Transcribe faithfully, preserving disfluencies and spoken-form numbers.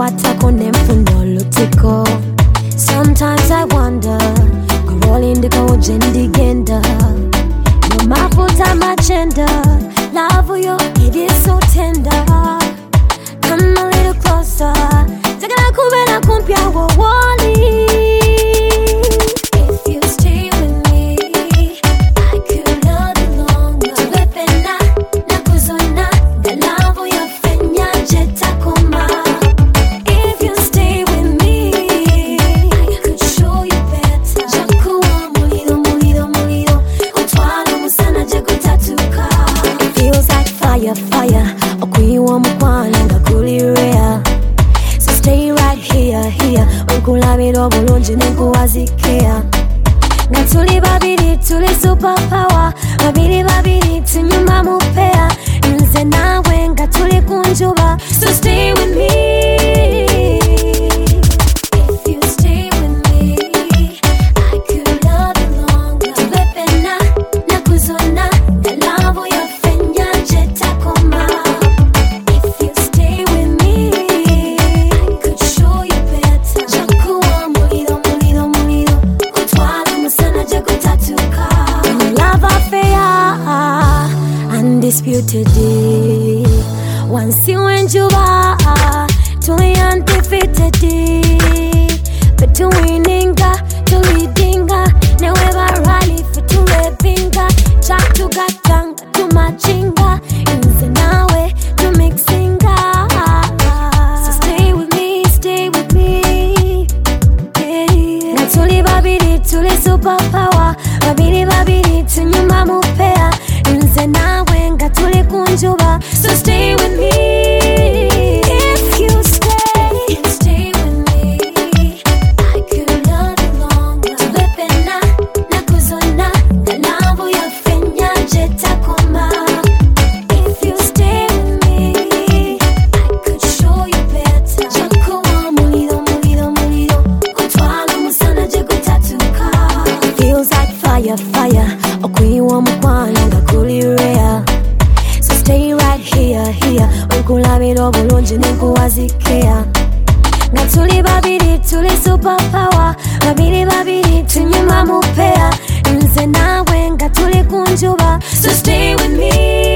kwatako nemfundo lutiko. Sometimes I wonder, kurolindika ujendigenda. No mafuta machenda, love you, it is so tender. Come a little closer, takana kubela kumpya wawali. If you stay with me, I could love you longer. Tupepena, nakuzona, the love you fenya jeta koma. If you stay with me, I could show you better. Jakuwa mulido, mulido, mulido, utwalo musana jekutatuka. It feels like fire, fire, okuyiwa mukwana ngakulirea. So stay right here, here, unkulabira bulungi nenkuwazikea. Nga tuli babiri, tuli superpower, babiri babiri, tunyuma mupea. Nze nawe nga tuli kunjuba, so stay with me. If you stay with me, I could love you longer. Tupepena, nakuzona, the love you fenya jeta koma. If you stay with me, I could show you better. Jakuwa mulido, mulido, mulido, utwalo musana jekutatuka. Love affair, undisputed. Once you enjuba, tuli undefeated. Betuininga, tulidinga, neweba rally for tulepinga. Chatu gatanga, tumachinga, inze nawe, tumixinga. So stay with me, stay with me. Yeah. Nga tuli babiri, tuli superpower, babiri babiri, tunyuma mupea. Nze nawe nga tuli kunjuba, so stay with me. If you stay, stay with me, I could love you longer. Tupepena, nakuzona, the love you fenya jeta koma. If you stay with me, I could show you better. Jakuwa mulido, mulido, mulido, utwalo musana jekutatuka. Feels like fire, fire, okuyiwa mukwana ngakulirea. So stay right here, here, unkulabira bulungi nenkuwazikea. Nga tuli babiri, tuli superpower, babiri babiri, tunyuma mupea. Nze nawe nga tuli kunjuba, so stay with me.